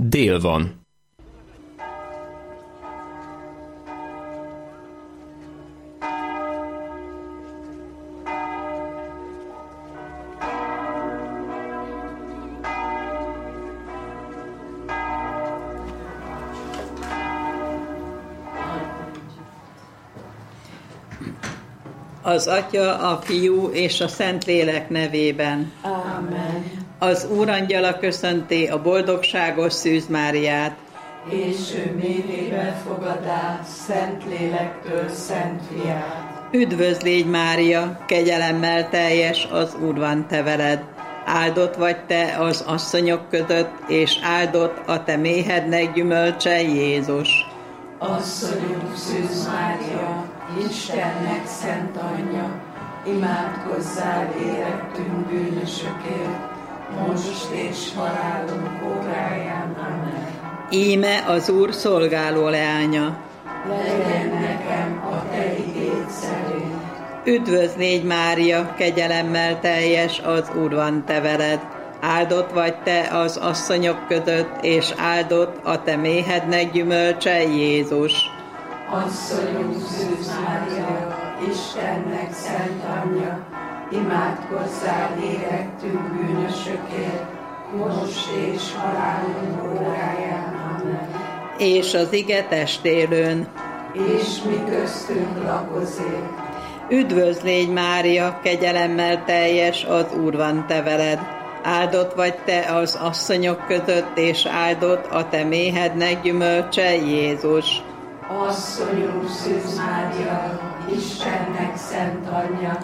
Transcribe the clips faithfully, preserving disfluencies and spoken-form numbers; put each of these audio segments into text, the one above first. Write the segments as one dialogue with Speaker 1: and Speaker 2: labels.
Speaker 1: dél van.
Speaker 2: Az Atya, a Fiú és a Szentlélek nevében.
Speaker 3: Amen.
Speaker 2: Az Úrangyala köszönti a boldogságos Szűz Máriát.
Speaker 3: És ő méhébe fogadá Szentlélektől Szent Fiát.
Speaker 2: Üdvözl légy, Mária, kegyelemmel teljes, az Úr van te veled. Áldott vagy te az asszonyok között, és áldott a te méhednek gyümölcse, Jézus.
Speaker 3: Asszonyunk Szűz Mária, Istennek szent anyja, imádkozzál érettünk bűnösökért, most és halálunk óráján. Amen.
Speaker 2: Íme az Úr szolgáló leánya.
Speaker 3: Legyen nekem a te igéd szerint.
Speaker 2: Üdvözl légy, Mária, kegyelemmel teljes, az Úr van te veled. Áldott vagy te az asszonyok között, és áldott a te méhednek gyümölcse, Jézus.
Speaker 3: Asszonyunk Szűz Mária, Istennek szent anyja, imádkozzál érettünk bűnösökért, most és halálunk óráján. Amen.
Speaker 2: És az ige testélőn.
Speaker 3: És mi köztünk lakozik.
Speaker 2: Üdvözl légy, Mária, kegyelemmel teljes, az Úr van te veled. Áldott vagy te az asszonyok között, és áldott a te méhednek gyümölcse, Jézus.
Speaker 3: Asszonyunk Szűz Mária, Istennek szent anyja,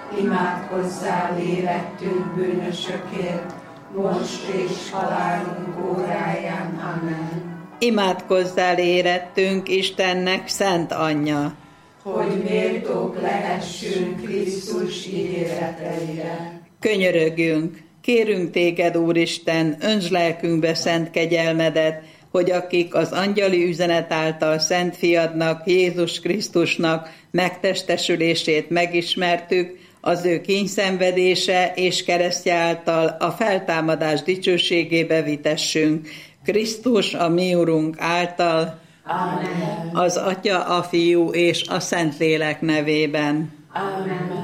Speaker 3: imádkozzál érettünk bűnösökért, most és halálunk óráján. Amen.
Speaker 2: Imádkozzál érettünk, Istennek szent anyja,
Speaker 3: hogy méltók lehessünk Krisztus ígéreteire.
Speaker 2: Könyörögjünk, kérünk téged, Úristen, öntsd lelkünkbe szent kegyelmedet, hogy akik az angyali üzenet által Szent Fiadnak, Jézus Krisztusnak megtestesülését megismertük, az ő kínyszenvedése és keresztje által a feltámadás dicsőségébe vitessünk. Krisztus, a mi Urunk által,
Speaker 3: Amen.
Speaker 2: Az Atya, a Fiú és a Szentlélek nevében.
Speaker 3: Amen.